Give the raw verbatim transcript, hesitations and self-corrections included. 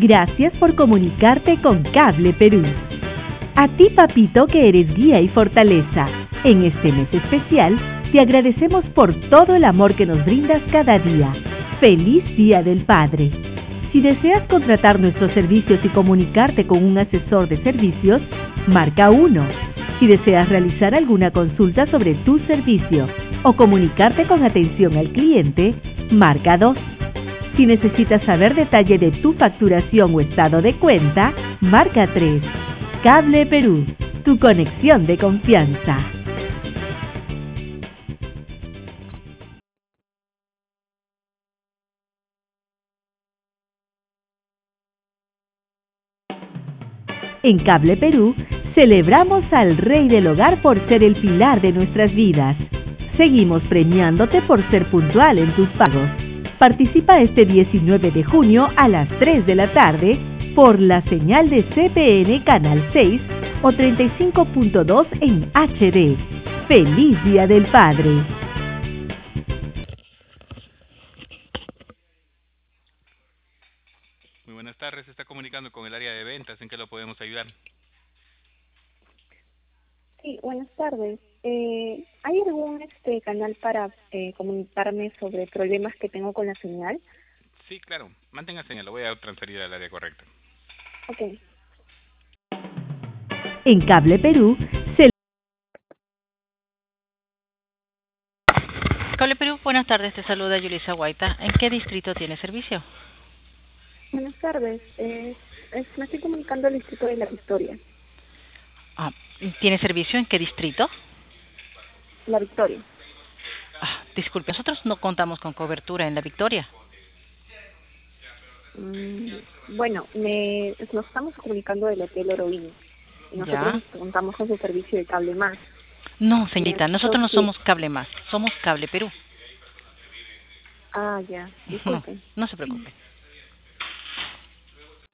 Gracias por comunicarte con Cable Perú. A ti, papito, que eres guía y fortaleza. En este mes especial, te agradecemos por todo el amor que nos brindas cada día. ¡Feliz Día del Padre! Si deseas contratar nuestros servicios y comunicarte con un asesor de servicios, marca uno. Si deseas realizar alguna consulta sobre tu servicio o comunicarte con atención al cliente, marca dos. Si necesitas saber detalle de tu facturación o estado de cuenta, marca tres. Cable Perú, tu conexión de confianza. En Cable Perú, celebramos al Rey del Hogar por ser el pilar de nuestras vidas. Seguimos premiándote por ser puntual en tus pagos. Participa este diecinueve de junio a las tres de la tarde por la señal de C P N Canal seis o treinta y cinco punto dos en H D. ¡Feliz Día del Padre! Muy buenas tardes, se está comunicando con el área de ventas, ¿en qué lo podemos ayudar? Sí, buenas tardes. Eh, ¿Hay algún este canal para eh, comunicarme sobre problemas que tengo con la señal? Sí, claro, mantenga señal, lo voy a transferir al área correcta. Ok. En Cable Perú, se... Cable Perú, buenas tardes, te saluda Yulisa Guaita. ¿En qué distrito tiene servicio? Buenas tardes. Eh, es, me estoy comunicando al distrito de La Victoria. Ah, ¿tiene servicio en qué distrito? La Victoria. Ah, disculpe, nosotros no contamos con cobertura en La Victoria. Mm, bueno, me, nos estamos comunicando del Hotel Oroín. Y nosotros ¿Ya? contamos con su servicio de Cable Más. No, señorita, nosotros no Sí. somos Cable Más, somos Cable Perú. Ah, ya. No, Disculpen. no se preocupe.